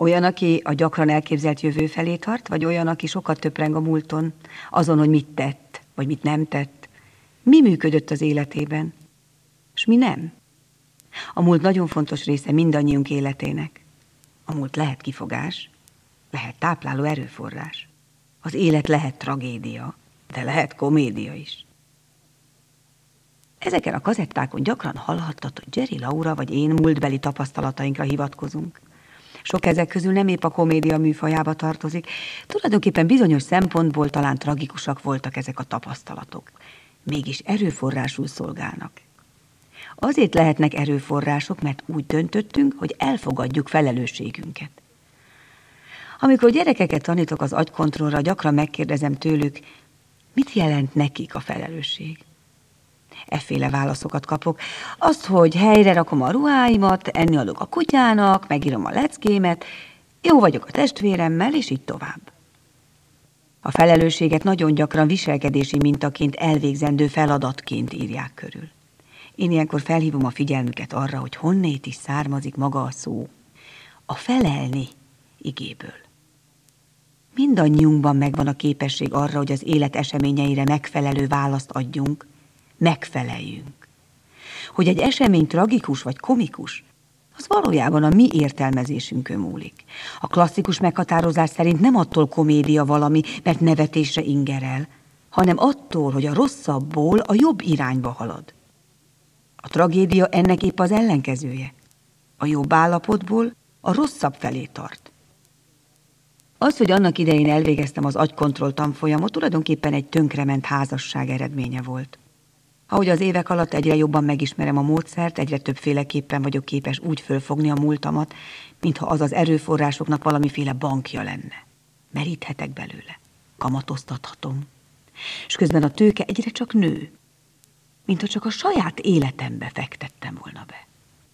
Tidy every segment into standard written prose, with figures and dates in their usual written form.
Olyan, aki a gyakran elképzelt jövő felé tart, vagy olyan, aki sokat töpreng a múlton, azon, hogy mit tett, vagy mit nem tett? Mi működött az életében, és mi nem? A múlt nagyon fontos része mindannyiunk életének. A múlt lehet kifogás, lehet tápláló erőforrás. Az élet lehet tragédia, de lehet komédia is. Ezeken a kazettákon gyakran hallhattad, hogy Jerry Laura vagy én múltbeli tapasztalatainkra hivatkozunk. Sok ezek közül nem épp a komédia műfajába tartozik, tulajdonképpen bizonyos szempontból talán tragikusak voltak ezek a tapasztalatok. Mégis erőforrásul szolgálnak. Azért lehetnek erőforrások, mert úgy döntöttünk, hogy elfogadjuk felelősségünket. Amikor gyerekeket tanítok az agykontrollra, gyakran megkérdezem tőlük, mit jelent nekik a felelősség. Efféle válaszokat kapok. Azt, hogy helyre rakom a ruháimat, enni adok a kutyának, megírom a leckémet, jó vagyok a testvéremmel, és így tovább. A felelősséget nagyon gyakran viselkedési mintaként, elvégzendő feladatként írják körül. Én ilyenkor felhívom a figyelmüket arra, hogy honnét is származik maga a szó. A felelni igéből. Mindannyiunkban megvan a képesség arra, hogy az élet eseményeire megfelelő választ adjunk, megfeleljünk. Hogy egy esemény tragikus vagy komikus, az valójában a mi értelmezésünkön múlik. A klasszikus meghatározás szerint nem attól komédia valami, mert nevetésre ingerel, hanem attól, hogy a rosszabbból a jobb irányba halad. A tragédia ennek épp az ellenkezője. A jobb állapotból a rosszabb felé tart. Az, hogy annak idején elvégeztem az agykontroll tanfolyamot, tulajdonképpen egy tönkrement házasság eredménye volt. Ahogy az évek alatt egyre jobban megismerem a módszert, egyre többféleképpen vagyok képes úgy fölfogni a múltamat, mintha az az erőforrásoknak valamiféle bankja lenne. Meríthetek belőle, kamatoztathatom, és közben a tőke egyre csak nő, mintha csak a saját életembe fektettem volna be.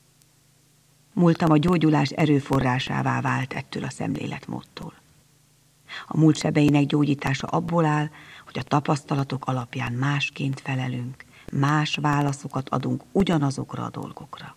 Múltam a gyógyulás erőforrásává vált ettől a szemléletmódtól. A múlt sebeinek gyógyítása abból áll, hogy a tapasztalatok alapján másként felelünk, más válaszokat adunk ugyanazokra a dolgokra.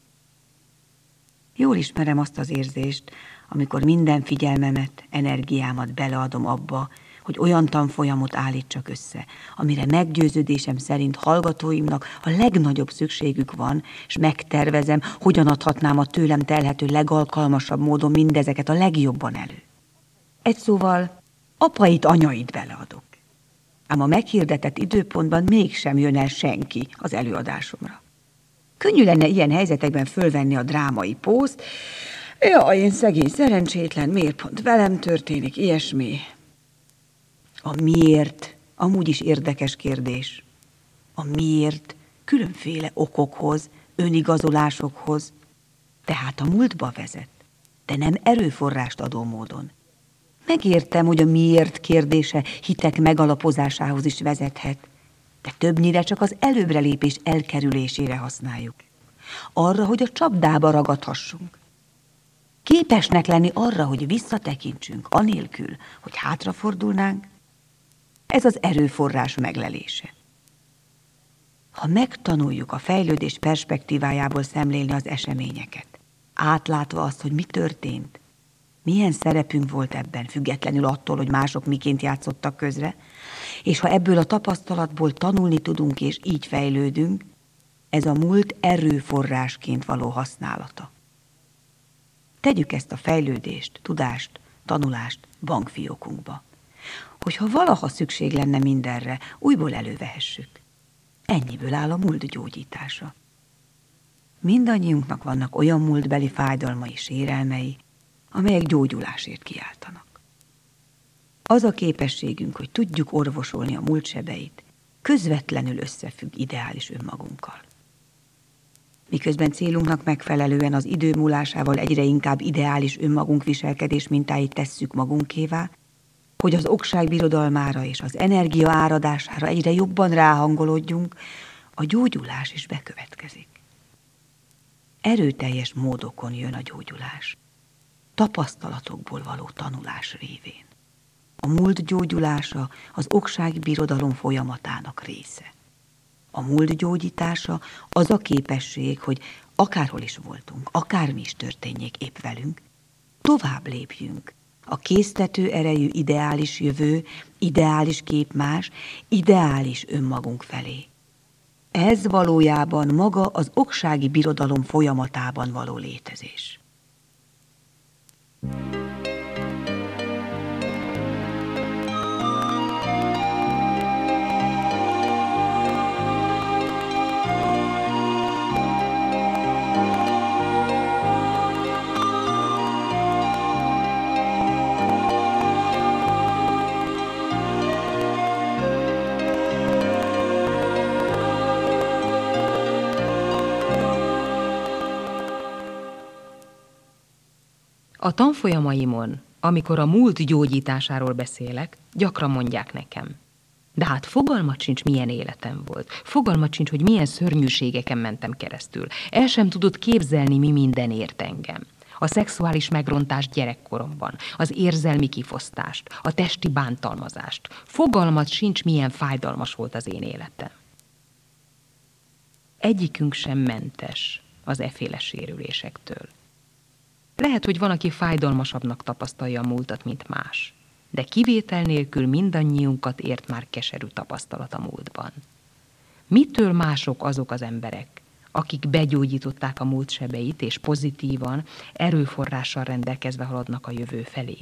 Jól ismerem azt az érzést, amikor minden figyelmemet, energiámat beleadom abba, hogy olyan tanfolyamot állítsak össze, amire meggyőződésem szerint hallgatóimnak a legnagyobb szükségük van, és megtervezem, hogyan adhatnám a tőlem telhető legalkalmasabb módon mindezeket a legjobban elő. Egy szóval, apait, anyait beleadok. Ám a meghirdetett időpontban mégsem jön el senki az előadásomra. Könnyű lenne ilyen helyzetekben fölvenni a drámai pózt. Jaj, én szegény szerencsétlen, miért pont velem történik ilyesmi? A miért amúgy is érdekes kérdés. A miért különféle okokhoz, önigazolásokhoz, tehát a múltba vezet, de nem erőforrást adó módon. Megértem, hogy a miért kérdése hitek megalapozásához is vezethet, de többnyire csak az előbrelépés elkerülésére használjuk. Arra, hogy a csapdába ragadhassunk. Képesnek lenni arra, hogy visszatekintsünk, anélkül, hogy hátrafordulnánk, ez az erőforrás meglelése. Ha megtanuljuk a fejlődés perspektívájából szemlélni az eseményeket, átlátva azt, hogy mi történt, milyen szerepünk volt ebben, függetlenül attól, hogy mások miként játszottak közre, és ha ebből a tapasztalatból tanulni tudunk és így fejlődünk, ez a múlt erőforrásként való használata. Tegyük ezt a fejlődést, tudást, tanulást bankfiókunkba. Hogyha valaha szükség lenne mindenre, újból elővehessük. Ennyiből áll a múlt gyógyítása. Mindannyiunknak vannak olyan múltbeli fájdalmai, sérelmei, amelyek gyógyulásért kiáltanak. Az a képességünk, hogy tudjuk orvosolni a múlt sebeit, közvetlenül összefügg ideális önmagunkkal. Miközben célunknak megfelelően az idő múlásával egyre inkább ideális önmagunk viselkedés mintáit tesszük magunkévá, hogy az okság birodalmára és az energia áradására egyre jobban ráhangolódjunk, a gyógyulás is bekövetkezik. Erőteljes módokon jön a gyógyulás, tapasztalatokból való tanulás révén. A múlt gyógyulása az okság birodalom folyamatának része. A múlt gyógyítása az a képesség, hogy akárhol is voltunk, akármi is történjék épp velünk, tovább lépjünk. A késztető erejű ideális jövő, ideális képmás, ideális önmagunk felé. Ez valójában maga az oksági birodalom folyamatában való létezés. A tanfolyamaimon, amikor a múlt gyógyításáról beszélek, gyakran mondják nekem. De hát fogalmat sincs, milyen életem volt. Fogalmat sincs, hogy milyen szörnyűségeken mentem keresztül. El sem tudod képzelni, mi minden ért engem. A szexuális megrontást gyerekkoromban, az érzelmi kifosztást, a testi bántalmazást. Fogalmat sincs, milyen fájdalmas volt az én életem. Egyikünk sem mentes az efféle sérülésektől. Lehet, hogy van, aki fájdalmasabbnak tapasztalja a múltat, mint más, de kivétel nélkül mindannyiunkat ért már keserű tapasztalat a múltban. Mitől mások azok az emberek, akik begyógyították a múlt sebeit, és pozitívan, erőforrással rendelkezve haladnak a jövő felé?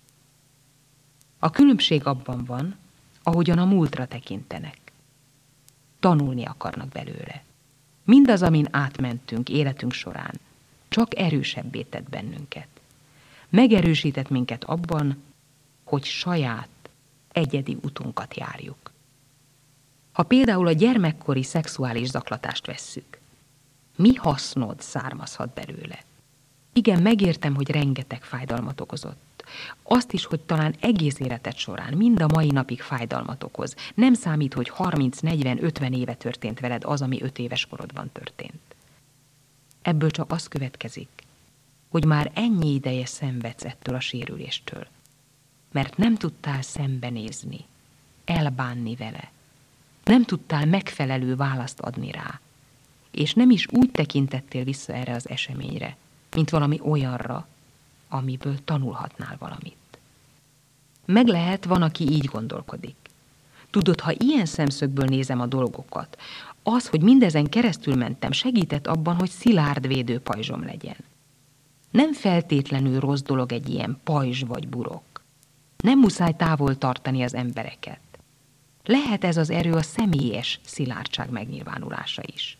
A különbség abban van, ahogyan a múltra tekintenek. Tanulni akarnak belőle. Mindaz, amin átmentünk életünk során, csak erősebbé tett bennünket. Megerősített minket abban, hogy saját, egyedi utunkat járjuk. Ha például a gyermekkori szexuális zaklatást vesszük, mi hasznod származhat belőle? Igen, megértem, hogy rengeteg fájdalmat okozott. Azt is, hogy talán egész életed során, mind a mai napig fájdalmat okoz. Nem számít, hogy 30, 40, 50 éve történt veled az, ami 5 éves korodban történt. Ebből csak az következik, hogy már ennyi ideje szenvedsz ettől a sérüléstől, mert nem tudtál szembenézni, elbánni vele, nem tudtál megfelelő választ adni rá, és nem is úgy tekintettél vissza erre az eseményre, mint valami olyanra, amiből tanulhatnál valamit. Meg lehet, van, aki így gondolkodik. Tudod, ha ilyen szemszögből nézem a dolgokat, az, hogy mindezen keresztül mentem, segített abban, hogy szilárd védőpajzsom legyen. Nem feltétlenül rossz dolog egy ilyen pajzs vagy burok. Nem muszáj távol tartani az embereket. Lehet ez az erő a személyes szilárdság megnyilvánulása is.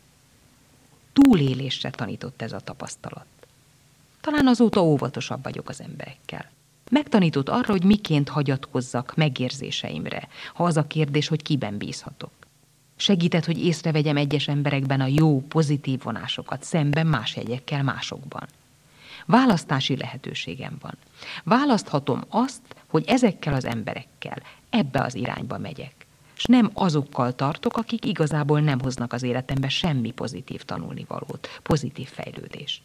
Túlélésre tanított ez a tapasztalat. Talán azóta óvatosabb vagyok az emberekkel. Megtanított arra, hogy miként hagyatkozzak megérzéseimre, ha az a kérdés, hogy kiben bízhatok. Segített, hogy észrevegyem egyes emberekben a jó, pozitív vonásokat, szemben más jegyekkel másokban. Választási lehetőségem van. Választhatom azt, hogy ezekkel az emberekkel ebbe az irányba megyek, és nem azokkal tartok, akik igazából nem hoznak az életembe semmi pozitív tanulnivalót, pozitív fejlődést.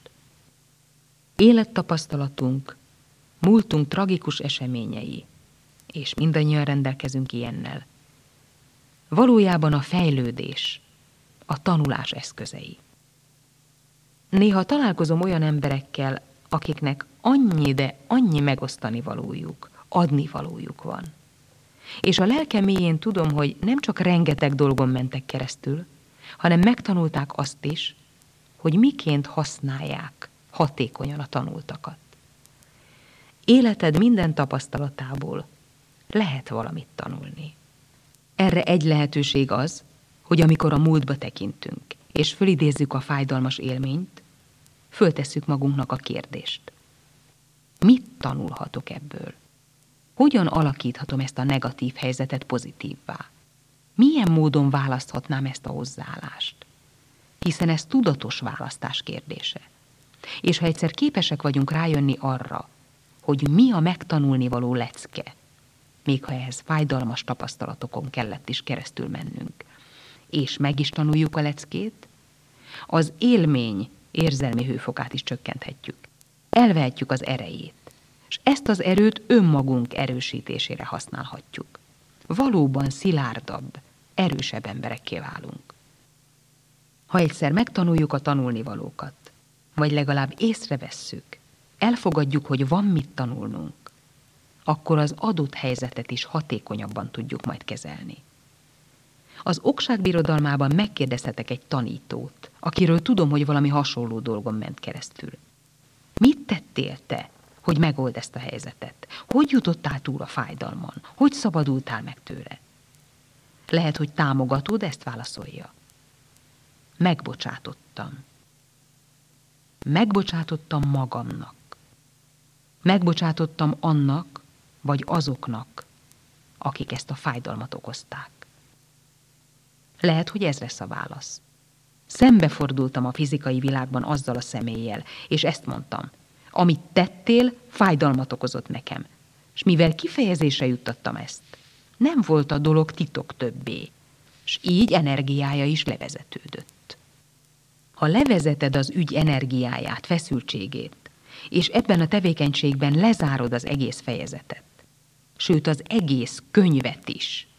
Élettapasztalatunk, múltunk tragikus eseményei, és mindannyian rendelkezünk ilyennel, valójában a fejlődés, a tanulás eszközei. Néha találkozom olyan emberekkel, akiknek annyi, de annyi megosztani valójuk, adni valójuk van. És a lelkem mélyén tudom, hogy nem csak rengeteg dolgon mentek keresztül, hanem megtanulták azt is, hogy miként használják hatékonyan a tanultakat. Életed minden tapasztalatából lehet valamit tanulni. Erre egy lehetőség az, hogy amikor a múltba tekintünk, és fölidézzük a fájdalmas élményt, föltesszük magunknak a kérdést. Mit tanulhatok ebből? Hogyan alakíthatom ezt a negatív helyzetet pozitívvá? Milyen módon választhatnám ezt a hozzáállást? Hiszen ez tudatos választás kérdése. És ha egyszer képesek vagyunk rájönni arra, hogy mi a megtanulnivaló lecke, még ha ehhez fájdalmas tapasztalatokon kellett is keresztül mennünk, és meg is tanuljuk a leckét, az élmény érzelmi hőfokát is csökkenthetjük. Elvehetjük az erejét, és ezt az erőt önmagunk erősítésére használhatjuk. Valóban szilárdabb, erősebb emberekké válunk. Ha egyszer megtanuljuk a tanulnivalókat, vagy legalább észrevesszük, elfogadjuk, hogy van mit tanulnunk, akkor az adott helyzetet is hatékonyabban tudjuk majd kezelni. Az okság birodalmában megkérdezhetek egy tanítót, akiről tudom, hogy valami hasonló dolgon ment keresztül. Mit tettél te, hogy megold ezt a helyzetet? Hogy jutottál túl a fájdalmon? Hogy szabadultál meg tőle? Lehet, hogy támogató, de ezt válaszolja. Megbocsátottam. Megbocsátottam magamnak. Megbocsátottam annak, vagy azoknak, akik ezt a fájdalmat okozták. Lehet, hogy ez lesz a válasz. Szembefordultam a fizikai világban azzal a személlyel, és ezt mondtam. Amit tettél, fájdalmat okozott nekem. És mivel kifejezésre juttattam ezt, nem volt a dolog titok többé, és így energiája is levezetődött. Ha levezeted az ügy energiáját, feszültségét, és ebben a tevékenységben lezárod az egész fejezetet, sőt az egész könyvet is,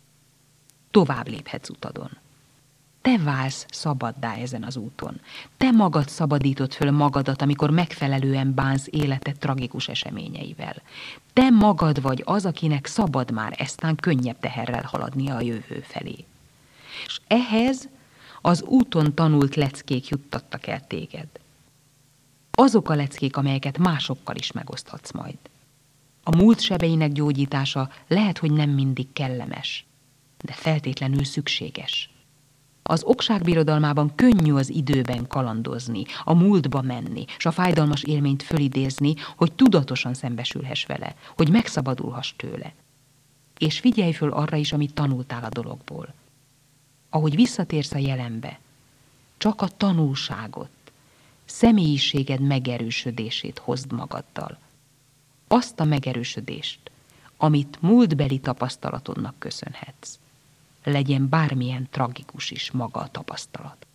tovább léphetsz utadon. Te válsz szabaddá ezen az úton. Te magad szabadítod föl magadat, amikor megfelelően bánsz életed tragikus eseményeivel. Te magad vagy az, akinek szabad már eztán könnyebb teherrel haladnia a jövő felé. És ehhez az úton tanult leckék juttattak el téged. Azok a leckék, amelyeket másokkal is megoszthatsz majd. A múlt sebeinek gyógyítása lehet, hogy nem mindig kellemes, de feltétlenül szükséges. Az okság birodalmában könnyű az időben kalandozni, a múltba menni, és a fájdalmas élményt fölidézni, hogy tudatosan szembesülhess vele, hogy megszabadulhass tőle. És figyelj föl arra is, amit tanultál a dologból. Ahogy visszatérsz a jelenbe, csak a tanulságot, személyiséged megerősödését hozd magaddal. Azt a megerősödést, amit múltbeli tapasztalatodnak köszönhetsz. Legyen bármilyen tragikus is maga a tapasztalat.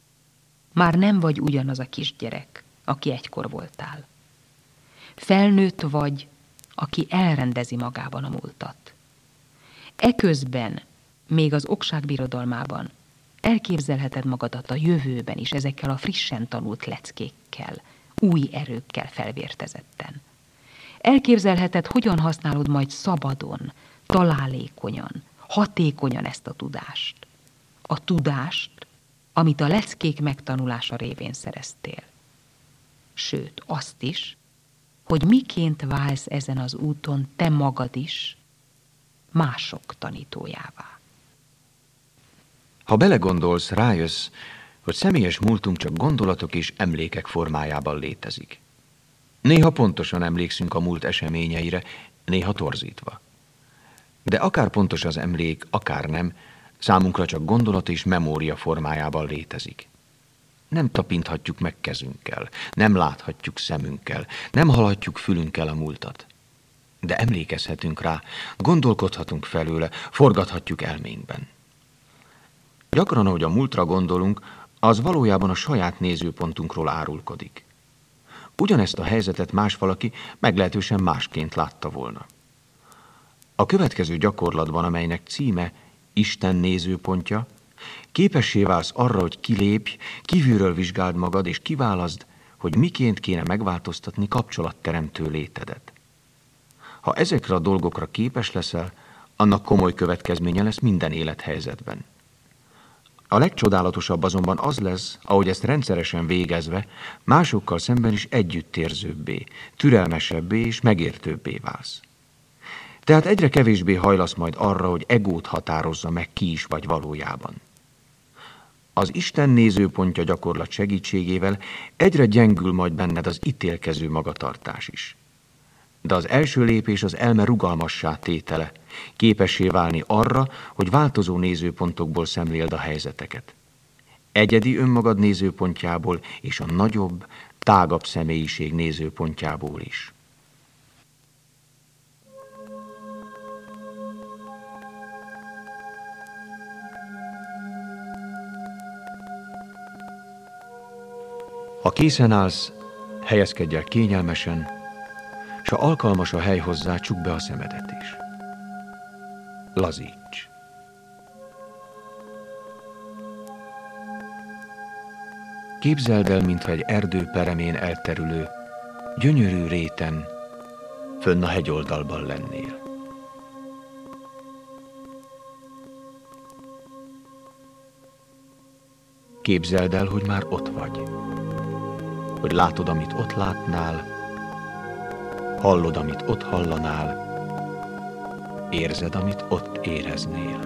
Már nem vagy ugyanaz a kisgyerek, aki egykor voltál. Felnőtt vagy, aki elrendezi magában a múltat. Eközben, még az okság birodalmában elképzelheted magadat a jövőben is ezekkel a frissen tanult leckékkel, új erőkkel felvértezetten. Elképzelheted, hogyan használod majd szabadon, találékonyan, hatékonyan ezt a tudást. A tudást, amit a leckék megtanulása révén szereztél. Sőt, azt is, hogy miként válsz ezen az úton te magad is mások tanítójává. Ha belegondolsz, rájössz, hogy személyes múltunk csak gondolatok és emlékek formájában létezik. Néha pontosan emlékszünk a múlt eseményeire, néha torzítva. De akár pontos az emlék, akár nem, számunkra csak gondolat és memória formájában létezik. Nem tapinthatjuk meg kezünkkel, nem láthatjuk szemünkkel, nem hallhatjuk fülünkkel a múltat. De emlékezhetünk rá, gondolkodhatunk felőle, forgathatjuk elménkben. Gyakran, ahogy a múltra gondolunk, az valójában a saját nézőpontunkról árulkodik. Ugyanezt a helyzetet más valaki meglehetősen másként látta volna. A következő gyakorlatban, amelynek címe Isten nézőpontja, képessé válsz arra, hogy kilépj, kívülről vizsgáld magad, és kiválaszd, hogy miként kéne megváltoztatni kapcsolatteremtő létedet. Ha ezekre a dolgokra képes leszel, annak komoly következménye lesz minden élethelyzetben. A legcsodálatosabb azonban az lesz, ahogy ezt rendszeresen végezve, másokkal szemben is együttérzőbbé, türelmesebbé és megértőbbé válsz. Tehát egyre kevésbé hajlasz majd arra, hogy egót határozza meg, ki is vagy valójában. Az Isten nézőpontja gyakorlat segítségével egyre gyengül majd benned az ítélkező magatartás is. De az első lépés az elme rugalmassá tétele, képessé válni arra, hogy változó nézőpontokból szemléld a helyzeteket. Egyedi önmagad nézőpontjából és a nagyobb, tágabb személyiség nézőpontjából is. Ha készen állsz, helyezkedj el kényelmesen, s ha alkalmas a hely hozzá, csukd be a szemedet is. Lazíts! Képzeld el, mintha egy erdő peremén elterülő, gyönyörű réten, fönn a hegyoldalban lennél. Képzeld el, hogy már ott vagy, hogy látod, amit ott látnál, hallod, amit ott hallanál, érzed, amit ott éreznél.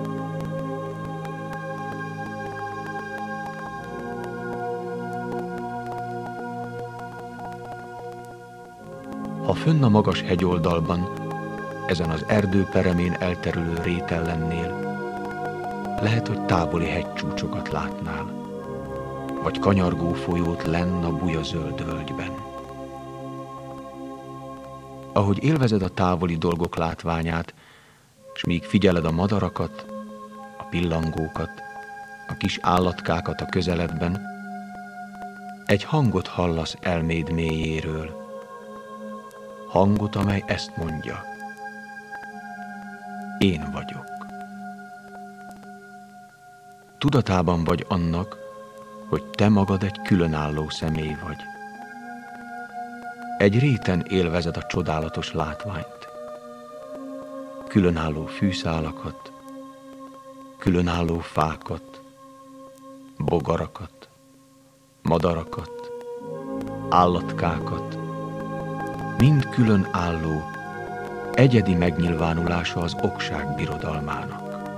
Ha fönn a magas hegyoldalban, ezen az erdő peremén elterülő réten lennél, lehet, hogy távoli hegycsúcsokat látnál, vagy kanyargó folyót lenn a buja-zöld völgyben. Ahogy élvezed a távoli dolgok látványát, s míg figyeled a madarakat, a pillangókat, a kis állatkákat a közeledben, egy hangot hallasz elméd mélyéről, hangot, amely ezt mondja: én vagyok. Tudatában vagy annak, hogy te magad egy különálló személy vagy. Egy réten élvezed a csodálatos látványt. Különálló fűszálakat, különálló fákat, bogarakat, madarakat, állatkákat, mind különálló, egyedi megnyilvánulása az okság birodalmának.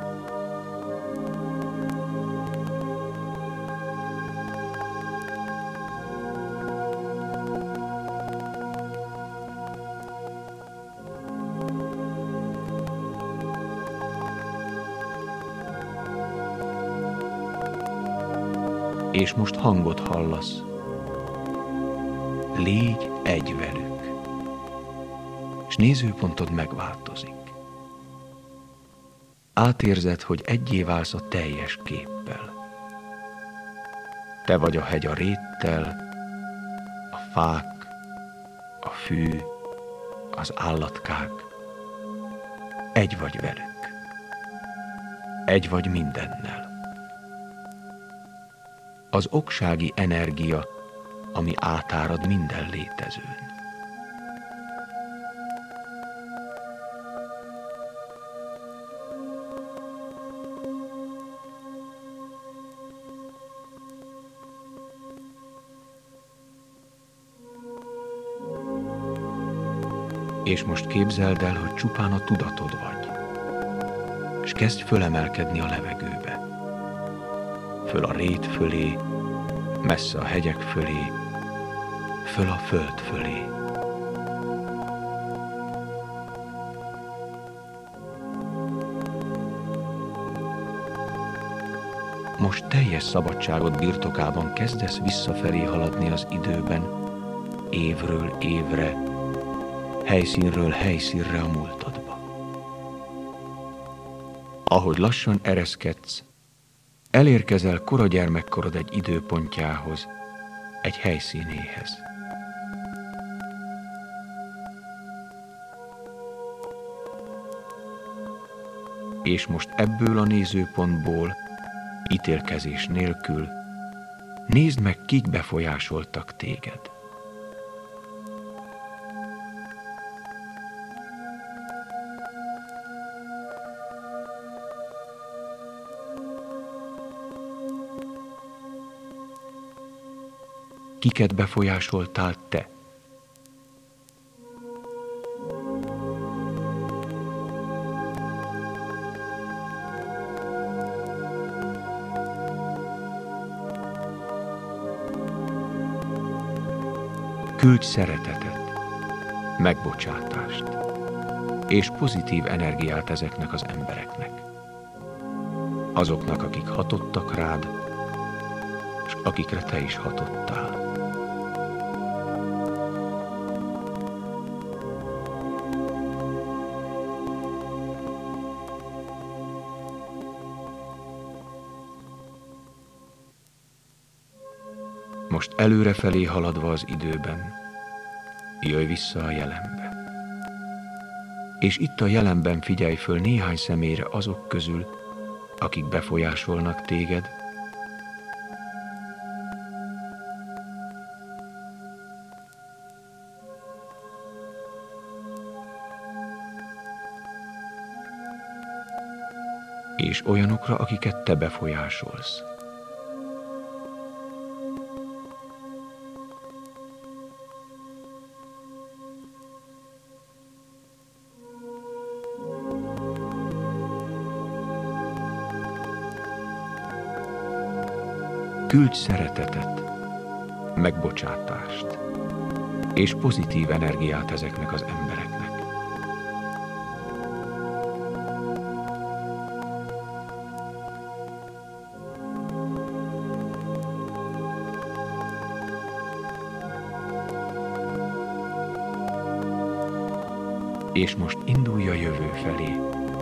És most hangot hallasz: légy egy velük, és nézőpontod megváltozik. Átérzed, hogy egyé válsz a teljes képpel. Te vagy a hegy a réttel, a fák, a fű, az állatkák. Egy vagy velük. Egy vagy mindennel. Az oksági energia, ami átárad minden létezőn. És most képzeld el, hogy csupán a tudatod vagy, és kezdj fölemelkedni a levegőbe. Föl a rét fölé, messze a hegyek fölé, föl a föld fölé. Most teljes szabadságod birtokában kezdesz visszafelé haladni az időben, évről évre, helyszínről helyszínre a múltadba. Ahogy lassan ereszkedsz, elérkezel kora gyermekkorod egy időpontjához, egy helyszínéhez. És most ebből a nézőpontból, ítélkezés nélkül, nézd meg, kik befolyásoltak téged. Kiket befolyásoltál te? Küldj szeretetet, megbocsátást és pozitív energiát ezeknek az embereknek. Azoknak, akik hatottak rád, és akikre te is hatottál. Most előrefelé haladva az időben, jöjj vissza a jelenbe. És itt a jelenben figyelj föl néhány személyre azok közül, akik befolyásolnak téged, és olyanokra, akiket te befolyásolsz. Küldj szeretetet, megbocsátást és pozitív energiát ezeknek az embereknek. És most indulj a jövő felé.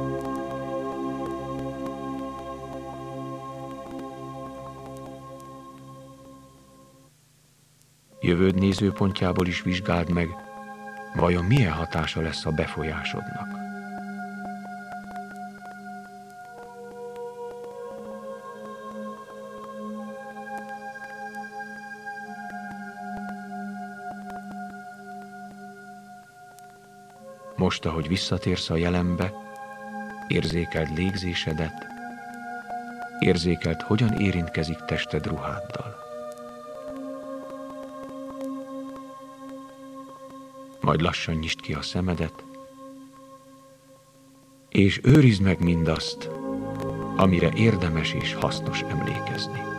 Jövőd nézőpontjából is vizsgáld meg, vajon milyen hatása lesz a befolyásodnak. Most, ahogy visszatérsz a jelenbe, érzékeld légzésedet, érzékeld, hogyan érintkezik tested ruháddal. Majd lassan nyisd ki a szemedet, és őrizd meg mindazt, amire érdemes és hasznos emlékezni.